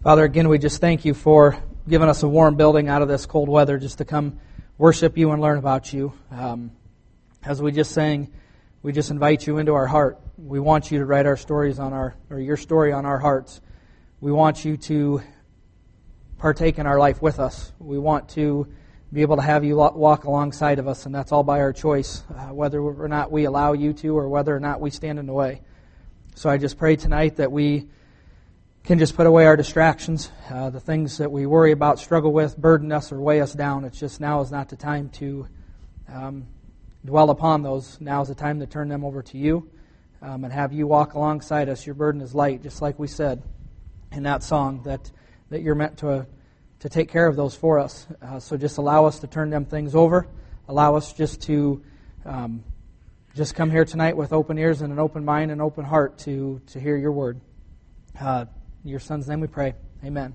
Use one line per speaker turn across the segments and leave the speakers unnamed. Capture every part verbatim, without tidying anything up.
Father, again, we just thank you for giving us a warm building out of this cold weather just to come worship you and learn about you. Um, as we just sang, we just invite you into our heart. We want you to write our stories on our, or your story on our hearts. We want you to partake in our life with us. We want to be able to have you walk alongside of us, and that's all by our choice, uh, whether or not we allow you to or whether or not we stand in the way. So I just pray tonight that we can just put away our distractions, uh, the things that we worry about, struggle with, burden us, or weigh us down. It's just now is not the time to um, dwell upon those. Now is the time to turn them over to you um, and have you walk alongside us. Your burden is light, just like we said in that song, that, that you're meant to, uh, to take care of those for us. Uh, so just allow us to turn them things over. Allow us just to um, just come here tonight with open ears and an open mind and open heart to, to hear your word. Uh, In your Son's name we pray. Amen.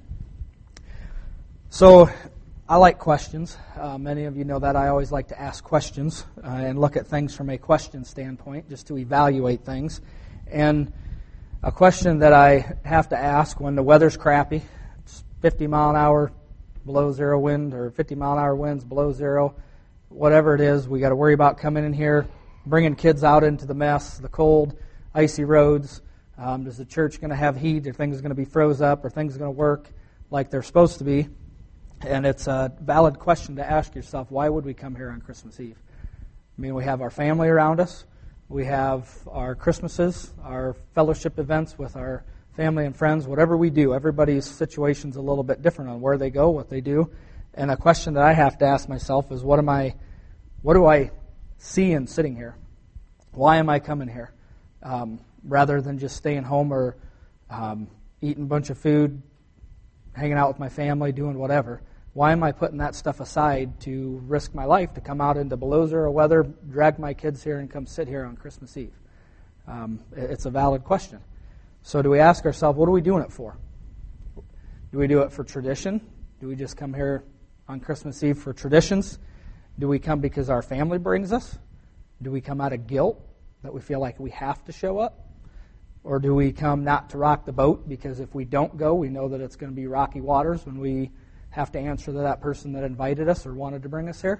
So, I like questions. Uh, many of you know that I always like to ask questions uh, and look at things from a question standpoint, just to evaluate things. And a question that I have to ask when the weather's crappy, it's fifty mile an hour below zero wind, or fifty mile an hour winds below zero, whatever it is, we got to worry about coming in here, bringing kids out into the mess, the cold, icy roads. Um, is the church going to have heat? Are things going to be froze up? Are things going to work like they're supposed to be? And it's a valid question to ask yourself, why would we come here on Christmas Eve? I mean, we have our family around us. We have our Christmases, our fellowship events with our family and friends. Whatever we do, everybody's situation's a little bit different on where they go, what they do. And a question that I have to ask myself is, what am I, what do I see in sitting here? Why am I coming here? Um, rather than just staying home or um, eating a bunch of food, hanging out with my family, doing whatever. Why am I putting that stuff aside to risk my life, to come out into below zero weather, drag my kids here, and come sit here on Christmas Eve? Um, it's a valid question. So do we ask ourselves, what are we doing it for? Do we do it for tradition? Do we just come here on Christmas Eve for traditions? Do we come because our family brings us? Do we come out of guilt, that we feel like we have to show up? Or do we come not to rock the boat because if we don't go, we know that it's going to be rocky waters when we have to answer to that person that invited us or wanted to bring us here?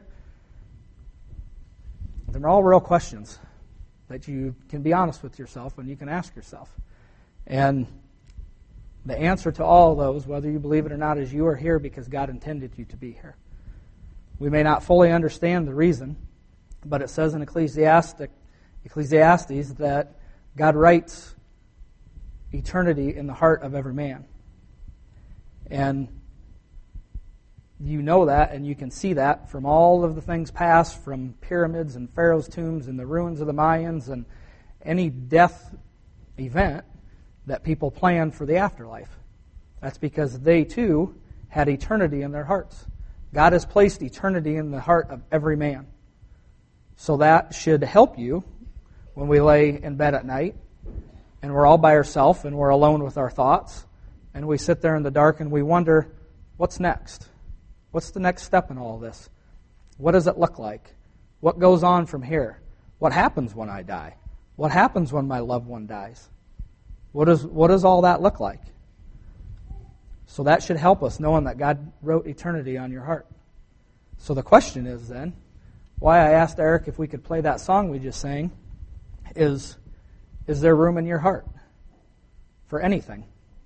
They're all real questions that you can be honest with yourself and you can ask yourself. And the answer to all of those, whether you believe it or not, is you are here because God intended you to be here. We may not fully understand the reason, but it says in Ecclesiastes, Ecclesiastes that God writes eternity in the heart of every man. And you know that, and you can see that from all of the things past, from pyramids and Pharaoh's tombs and the ruins of the Mayans and any death event that people plan for the afterlife. That's because they too had eternity in their hearts. God has placed eternity in the heart of every man. So that should help you when we lay in bed at night and we're all by ourselves and we're alone with our thoughts and we sit there in the dark and we wonder, what's next? What's the next step in all this? What does it look like? What goes on from here? What happens when I die? What happens when my loved one dies? What does, what does all that look like? So that should help us knowing that God wrote eternity on your heart. So the question is then, why I asked Eric if we could play that song we just sang, is, is there room in your heart for anything?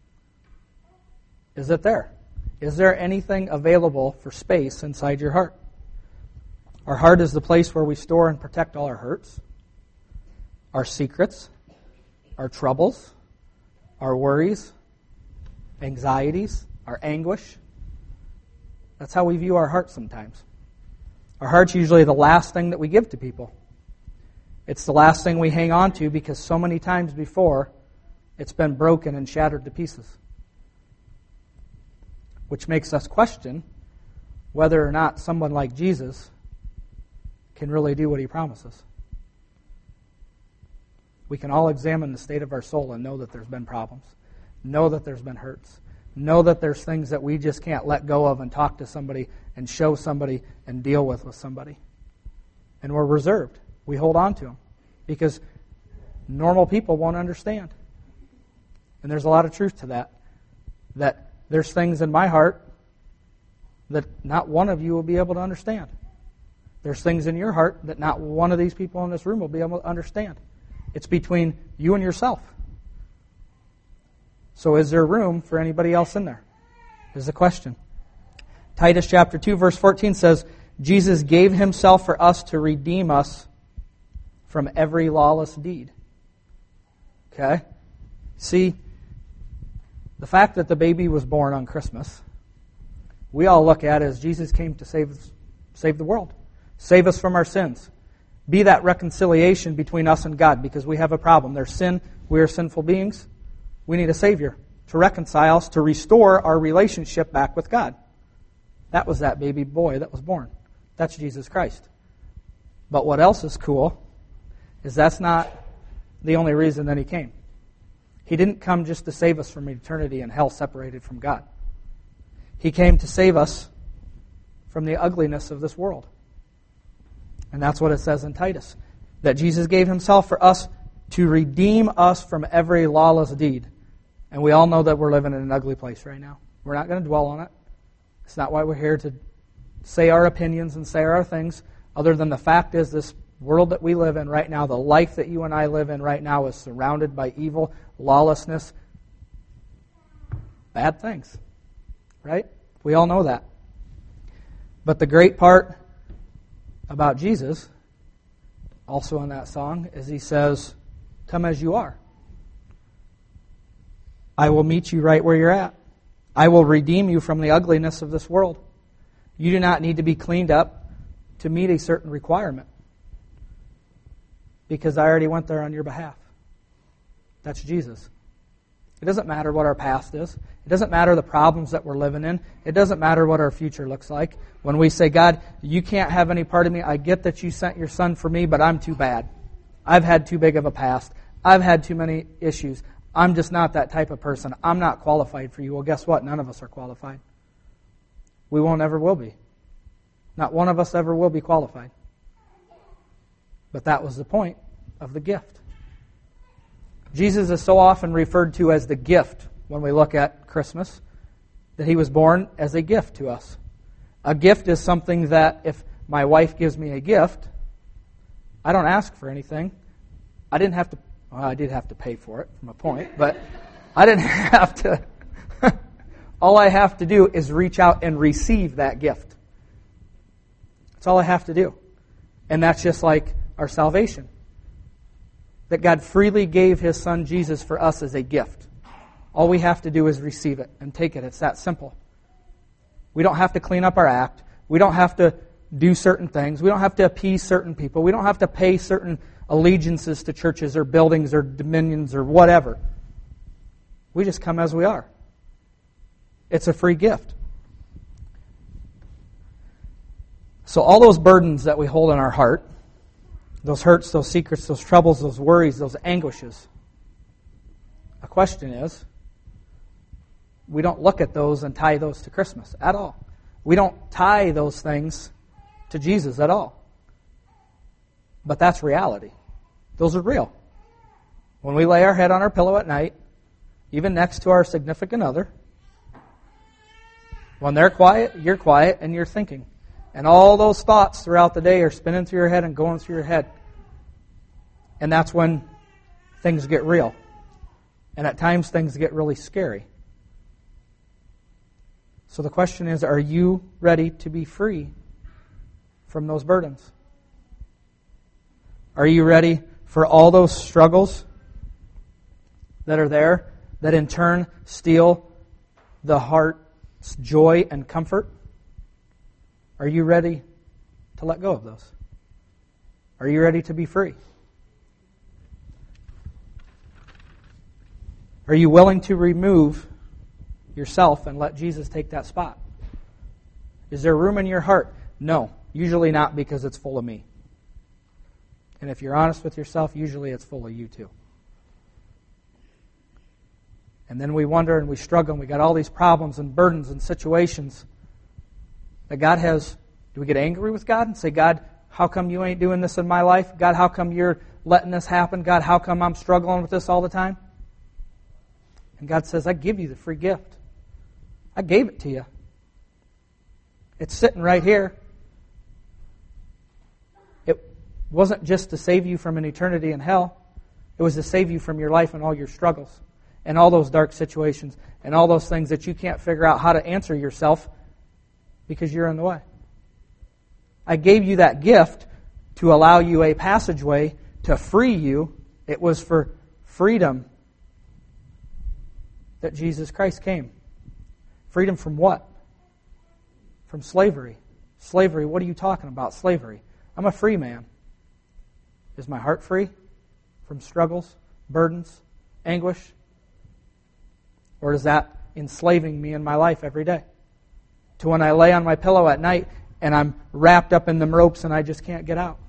Is it there? Is there anything available for space inside your heart? Our heart is the place where we store and protect all our hurts, our secrets, our troubles, our worries, anxieties, our anguish. That's how we view our heart sometimes. Our heart's usually the last thing that we give to people. It's the last thing we hang on to because so many times before it's been broken and shattered to pieces. Which makes us question whether or not someone like Jesus can really do what he promises. We can all examine the state of our soul and know that there's been problems. Know that there's been hurts. Know that there's things that we just can't let go of and talk to somebody and show somebody and deal with with somebody. And we're reserved. We hold on to them because normal people won't understand. And there's a lot of truth to that. That There's things in my heart that not one of you will be able to understand. There's things in your heart that not one of these people in this room will be able to understand. It's between you and yourself. So is there room for anybody else in there? Is the question. Titus chapter two verse fourteen says, Jesus gave himself for us to redeem us from every lawless deed. Okay? See, the fact that the baby was born on Christmas, we all look at as Jesus came to save save the world. Save us from our sins. Be that reconciliation between us and God, because we have a problem. There's sin. We are sinful beings. We need a Savior to reconcile us, to restore our relationship back with God. That was that baby boy that was born. That's Jesus Christ. But what else is cool is that's not the only reason that He came. He didn't come just to save us from eternity in hell separated from God. He came to save us from the ugliness of this world. And that's what it says in Titus. That Jesus gave Himself for us to redeem us from every lawless deed. And we all know that we're living in an ugly place right now. We're not going to dwell on it. It's not why we're here to say our opinions and say our things, other than the fact is this world that we live in right now, the life that you and I live in right now is surrounded by evil, lawlessness, bad things. Right? We all know that. But the great part about Jesus, also in that song, is He says, come as you are. I will meet you right where you're at. I will redeem you from the ugliness of this world. You do not need to be cleaned up to meet a certain requirement, because I already went there on your behalf. That's Jesus. It doesn't matter what our past is. It doesn't matter the problems that we're living in. It doesn't matter what our future looks like. When we say, God, you can't have any part of me. I get that you sent your Son for me, but I'm too bad. I've had too big of a past. I've had too many issues. I'm just not that type of person. I'm not qualified for you. Well, guess what? None of us are qualified. We won't ever will be. Not one of us ever will be qualified. But that was the point of the gift. Jesus is so often referred to as the gift when we look at Christmas, that He was born as a gift to us. A gift is something that if my wife gives me a gift, I don't ask for anything. I didn't have to, well, I did have to pay for it from a point, but I didn't have to. All I have to do is reach out and receive that gift. That's all I have to do. And that's just like our salvation. That God freely gave His Son Jesus for us as a gift. All we have to do is receive it and take it. It's that simple. We don't have to clean up our act. We don't have to do certain things. We don't have to appease certain people. We don't have to pay certain allegiances to churches or buildings or dominions or whatever. We just come as we are. It's a free gift. So all those burdens that we hold in our heart, those hurts, those secrets, those troubles, those worries, those anguishes, a question is, we don't look at those and tie those to Christmas at all. We don't tie those things to Jesus at all. But that's reality. Those are real. When we lay our head on our pillow at night, even next to our significant other, when they're quiet, you're quiet and you're thinking. And all those thoughts throughout the day are spinning through your head and going through your head. And that's when things get real. And at times things get really scary. So the question is, are you ready to be free from those burdens? Are you ready for all those struggles that are there, that in turn steal the heart's joy and comfort? Are you ready to let go of those? Are you ready to be free? Are you willing to remove yourself and let Jesus take that spot? Is there room in your heart? No, usually not, because it's full of me. And if you're honest with yourself, usually it's full of you too. And then we wonder and we struggle and we got all these problems and burdens and situations that God has. Do we get angry with God and say, God, how come you ain't doing this in my life? God, how come you're letting this happen? God, how come I'm struggling with this all the time? And God says, I give you the free gift. I gave it to you. It's sitting right here. It wasn't just to save you from an eternity in hell. It was to save you from your life and all your struggles and all those dark situations and all those things that you can't figure out how to answer yourself because you're in the way. I gave you that gift to allow you a passageway to free you. It was for freedom that Jesus Christ came. Freedom from what? From slavery. Slavery, what are you talking about? Slavery. I'm a free man. Is my heart free from struggles, burdens, anguish? Or is that enslaving me in my life every day? To when I lay on my pillow at night and I'm wrapped up in them ropes and I just can't get out.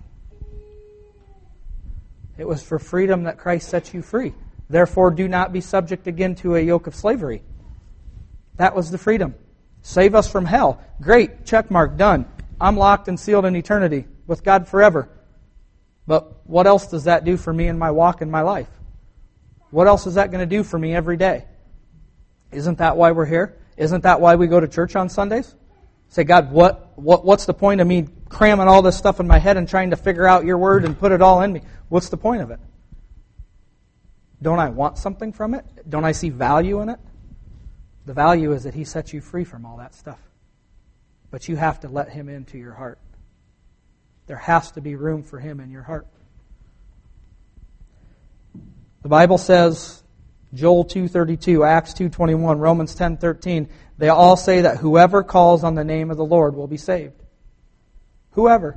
It was for freedom that Christ set you free. Therefore, do not be subject again to a yoke of slavery. That was the freedom. Save us from hell. Great, check mark, done. I'm locked and sealed in eternity with God forever. But what else does that do for me in my walk in my life? What else is that going to do for me every day? Isn't that why we're here? Isn't that why we go to church on Sundays? Say, God, what, what what's the point of me cramming all this stuff in my head and trying to figure out your word and put it all in me? What's the point of it? Don't I want something from it? Don't I see value in it? The value is that He sets you free from all that stuff. But you have to let Him into your heart. There has to be room for Him in your heart. The Bible says, Joel two thirty-two, Acts two twenty-one, Romans ten thirteen, they all say that whoever calls on the name of the Lord will be saved. Whoever.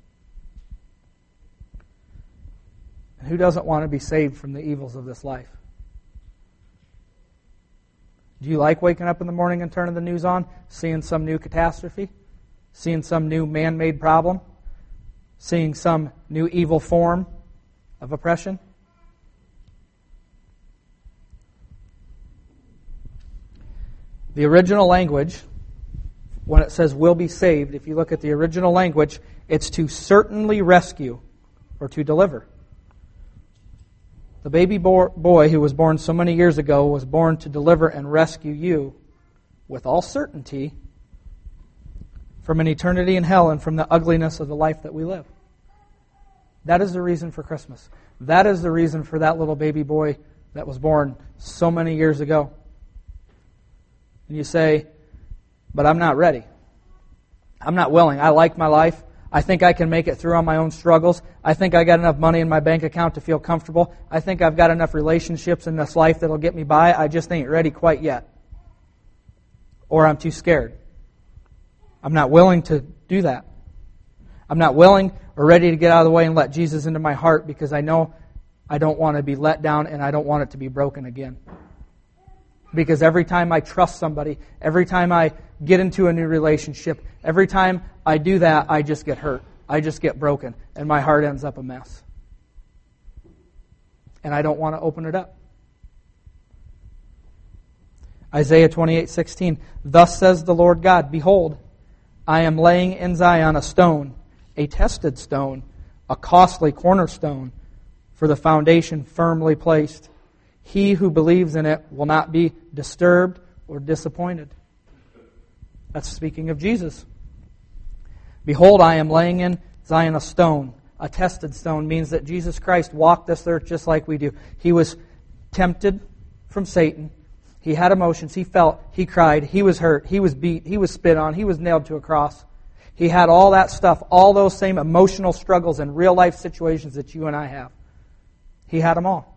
And who doesn't want to be saved from the evils of this life? Do you like waking up in the morning and turning the news on, seeing some new catastrophe, seeing some new man-made problem, seeing some new evil form of oppression? The original language, when it says will be saved, if you look at the original language, it's to certainly rescue or to deliver. The baby boy who was born so many years ago was born to deliver and rescue you with all certainty from an eternity in hell and from the ugliness of the life that we live. That is the reason for Christmas. That is the reason for that little baby boy that was born so many years ago. And you say, but I'm not ready. I'm not willing. I like my life. I think I can make it through on my own struggles. I think I got enough money in my bank account to feel comfortable. I think I've got enough relationships in this life that'll get me by. I just ain't ready quite yet. Or I'm too scared. I'm not willing to do that. I'm not willing or ready to get out of the way and let Jesus into my heart because I know I don't want to be let down and I don't want it to be broken again. Because every time I trust somebody, every time I get into a new relationship, every time I do that, I just get hurt. I just get broken. And my heart ends up a mess. And I don't want to open it up. Isaiah twenty-eight sixteen, thus says the Lord God, behold, I am laying in Zion a stone, a tested stone, a costly cornerstone, for the foundation firmly placed. He who believes in it will not be disturbed or disappointed. That's speaking of Jesus. Behold, I am laying in Zion a stone. A tested stone means that Jesus Christ walked this earth just like we do. He was tempted from Satan. He had emotions. He felt. He cried. He was hurt. He was beat. He was spit on. He was nailed to a cross. He had all that stuff, all those same emotional struggles and real life situations that you and I have. He had them all.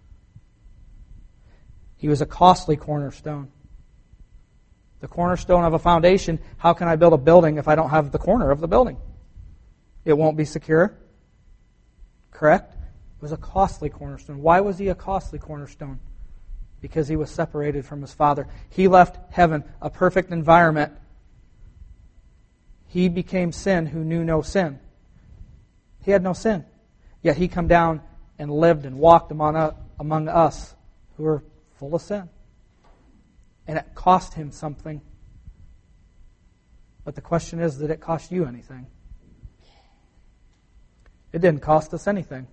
He was a costly cornerstone. The cornerstone of a foundation, how can I build a building if I don't have the corner of the building? It won't be secure. Correct? It was a costly cornerstone. Why was he a costly cornerstone? Because he was separated from his Father. He left heaven, a perfect environment. He became sin who knew no sin. He had no sin. Yet he come down and lived and walked among, among us who were full of sin. And it cost him something. But the question is, did it cost you anything? It didn't cost us anything.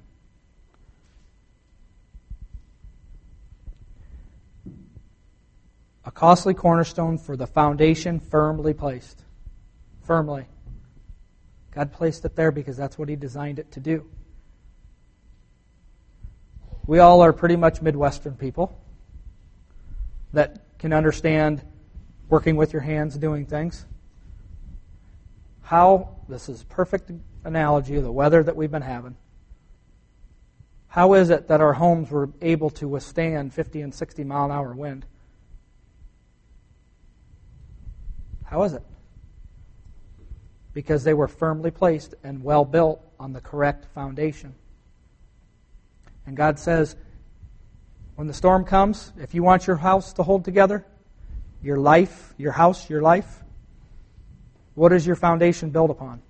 A costly cornerstone for the foundation firmly placed. Firmly. God placed it there because that's what He designed it to do. We all are pretty much Midwestern people that can understand working with your hands, doing things. How, this is a perfect analogy of the weather that we've been having. How is it that our homes were able to withstand fifty and sixty mile an hour wind? How is it? Because they were firmly placed and well built on the correct foundation. And God says, when the storm comes, if you want your house to hold together, your life, your house, your life, what is your foundation built upon?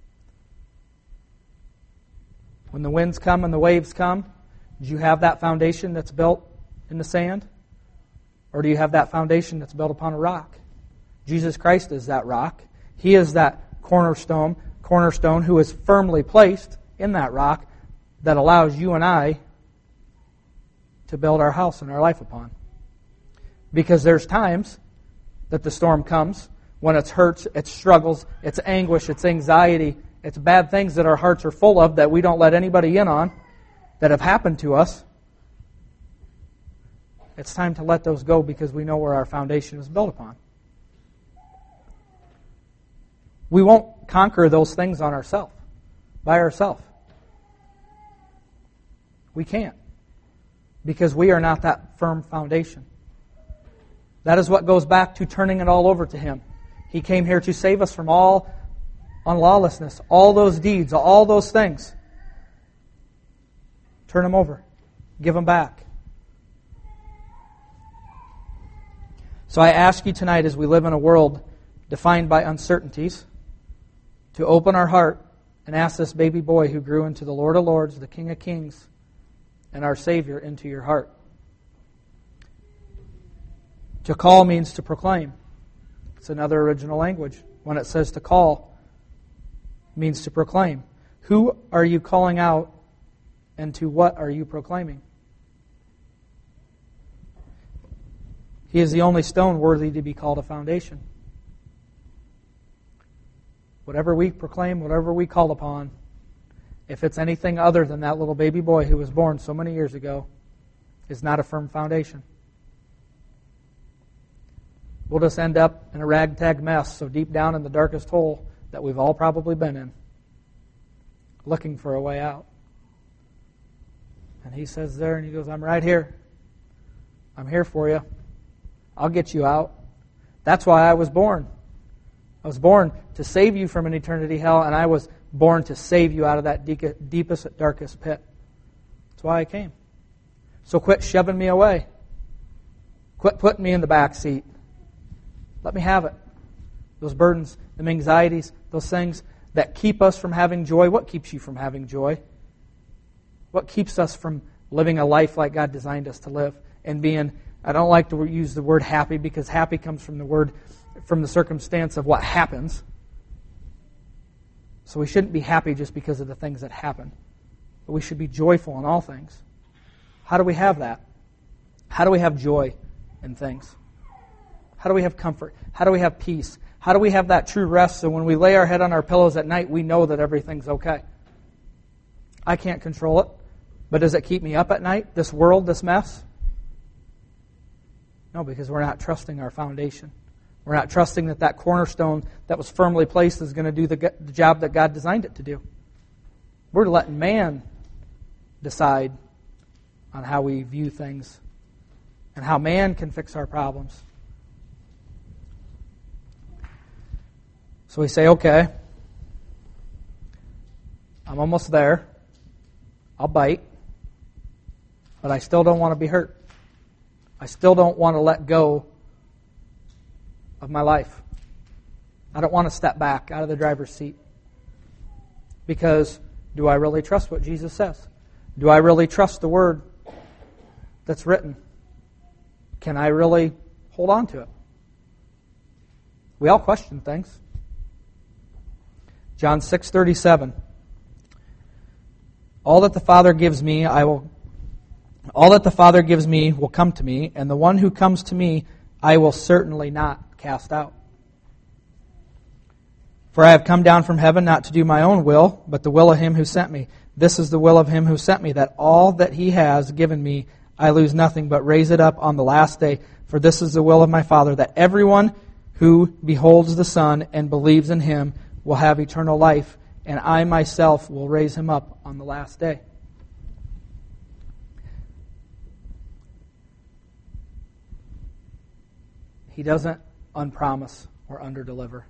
When the winds come and the waves come, do you have that foundation that's built in the sand? Or do you have that foundation that's built upon a rock? Jesus Christ is that rock. He is that cornerstone, cornerstone who is firmly placed in that rock that allows you and I to build our house and our life upon. Because there's times that the storm comes when it's hurts, it's struggles, it's anguish, it's anxiety, it's bad things that our hearts are full of that we don't let anybody in on, that have happened to us. It's time to let those go because we know where our foundation is built upon. We won't conquer those things on ourselves, by ourselves. We can't. Because we are not that firm foundation. That is what goes back to turning it all over to Him. He came here to save us from all unlawlessness, all those deeds, all those things. Turn them over. Give them back. So I ask you tonight, as we live in a world defined by uncertainties, to open our heart and ask this baby boy who grew into the Lord of Lords, the King of Kings, and our Savior into your heart. To call means to proclaim. It's another original language. When it says to call, it means to proclaim. Who are you calling out, and to what are you proclaiming? He is the only stone worthy to be called a foundation. Whatever we proclaim, whatever we call upon, if it's anything other than that little baby boy who was born so many years ago, is not a firm foundation. We'll just end up in a ragtag mess, so deep down in the darkest hole that we've all probably been in, looking for a way out. And He says there, and He goes, I'm right here. I'm here for you. I'll get you out. That's why I was born. I was born to save you from an eternity hell, and I was born to save you out of that deepest, darkest pit. That's why I came. So quit shoving me away. Quit putting me in the back seat. Let me have it. Those burdens, them anxieties, those things that keep us from having joy. What keeps you from having joy? What keeps us from living a life like God designed us to live? And being, I don't like to use the word happy, because happy comes from the word, from the circumstance of what happens. So we shouldn't be happy just because of the things that happen. But we should be joyful in all things. How do we have that? How do we have joy in things? How do we have comfort? How do we have peace? How do we have that true rest so when we lay our head on our pillows at night, we know that everything's okay? I can't control it, but does it keep me up at night, this world, this mess? No, because we're not trusting our foundation. We're not trusting that that cornerstone that was firmly placed is going to do the, the job that God designed it to do. We're letting man decide on how we view things and how man can fix our problems. So we say, okay, I'm almost there. I'll bite. But I still don't want to be hurt. I still don't want to let go of my life. I don't want to step back out of the driver's seat. Because do I really trust what Jesus says? Do I really trust the word that's written? Can I really hold on to it? We all question things. John six thirty-seven. All that the Father gives me, I will all that the Father gives me will come to me, and the one who comes to me I will certainly not cast out. For I have come down from heaven not to do my own will, but the will of him who sent me. This is the will of him who sent me, that all that he has given me, I lose nothing, but raise it up on the last day. For this is the will of my Father, that everyone who beholds the Son and believes in him will have eternal life, and I myself will raise him up on the last day. He doesn't unpromise or underdeliver.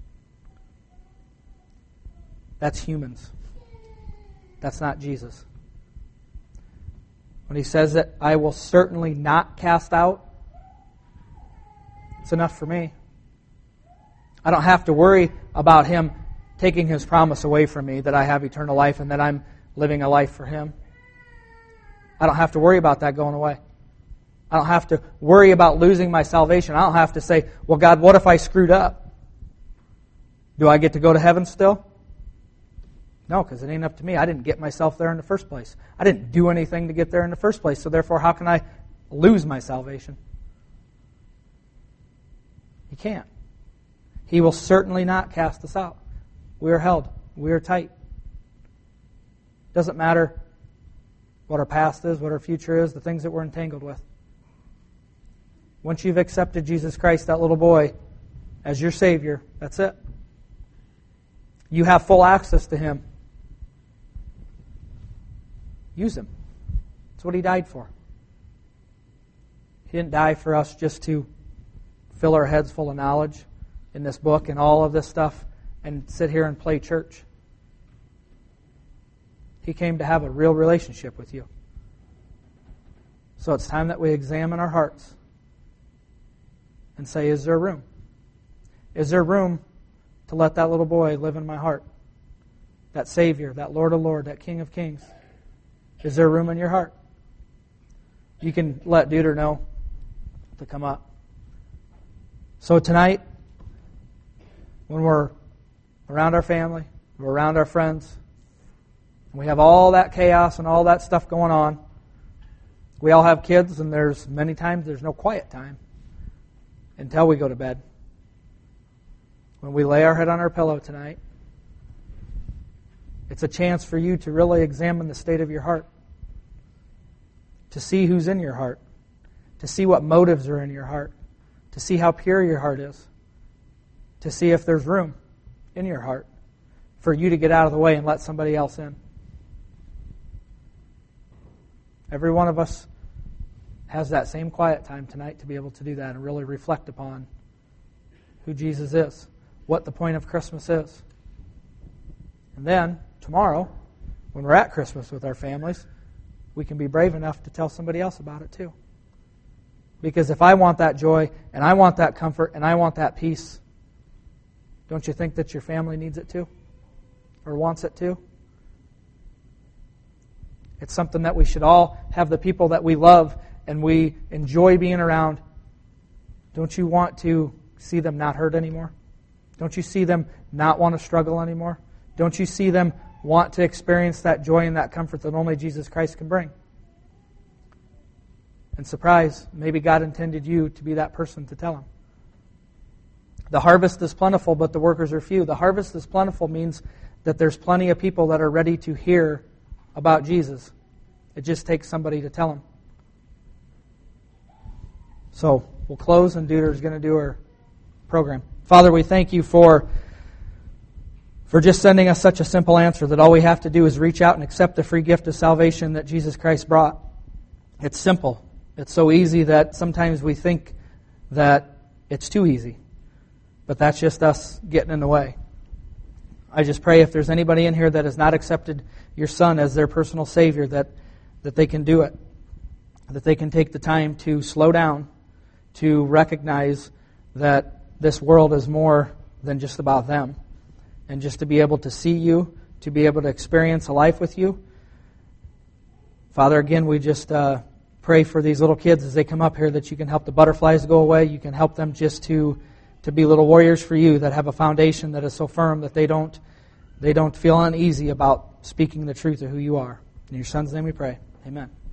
That's humans. That's not Jesus. When he says that I will certainly not cast out, it's enough for me. I don't have to worry about him taking his promise away from me that I have eternal life and that I'm living a life for him. I don't have to worry about that going away. I don't have to worry about losing my salvation. I don't have to say, well, God, what if I screwed up? Do I get to go to heaven still? No, because it ain't up to me. I didn't get myself there in the first place. I didn't do anything to get there in the first place. So therefore, how can I lose my salvation? You can't. He will certainly not cast us out. We are held. We are tight. Doesn't matter what our past is, what our future is, the things that we're entangled with. Once you've accepted Jesus Christ, that little boy, as your Savior, that's it. You have full access to him. Use him. That's what he died for. He didn't die for us just to fill our heads full of knowledge in this book and all of this stuff and sit here and play church. He came to have a real relationship with you. So it's time that we examine our hearts and say, is there room? Is there room to let that little boy live in my heart? That Savior, that Lord of Lords, that King of Kings. Is there room in your heart? You can let Deuter know to come up. So tonight, when we're around our family, we're around our friends, and we have all that chaos and all that stuff going on, we all have kids, and there's many times there's no quiet time until we go to bed. When we lay our head on our pillow tonight, it's a chance for you to really examine the state of your heart, to see who's in your heart, to see what motives are in your heart, to see how pure your heart is, to see if there's room in your heart for you to get out of the way and let somebody else in. Every one of us has that same quiet time tonight to be able to do that and really reflect upon who Jesus is, what the point of Christmas is. And then, tomorrow, when we're at Christmas with our families, we can be brave enough to tell somebody else about it too. Because if I want that joy, and I want that comfort, and I want that peace, don't you think that your family needs it too? Or wants it too? It's something that we should all have the people that we love and we enjoy being around. Don't you want to see them not hurt anymore? Don't you see them not want to struggle anymore? Don't you see them want to experience that joy and that comfort that only Jesus Christ can bring? And surprise, maybe God intended you to be that person to tell them. The harvest is plentiful, but the workers are few. The harvest is plentiful means that there's plenty of people that are ready to hear about Jesus. It just takes somebody to tell them. So we'll close, and Deuter is going to do our program. Father, we thank you for, for just sending us such a simple answer that all we have to do is reach out and accept the free gift of salvation that Jesus Christ brought. It's simple. It's so easy that sometimes we think that it's too easy. But that's just us getting in the way. I just pray if there's anybody in here that has not accepted your Son as their personal Savior, that, that they can do it. That they can take the time to slow down, to recognize that this world is more than just about them. And just to be able to see you, to be able to experience a life with you. Father, again, we just uh, pray for these little kids as they come up here that you can help the butterflies go away. You can help them just to to be little warriors for you that have a foundation that is so firm that they don't they don't feel uneasy about speaking the truth of who you are. In your Son's name we pray. Amen.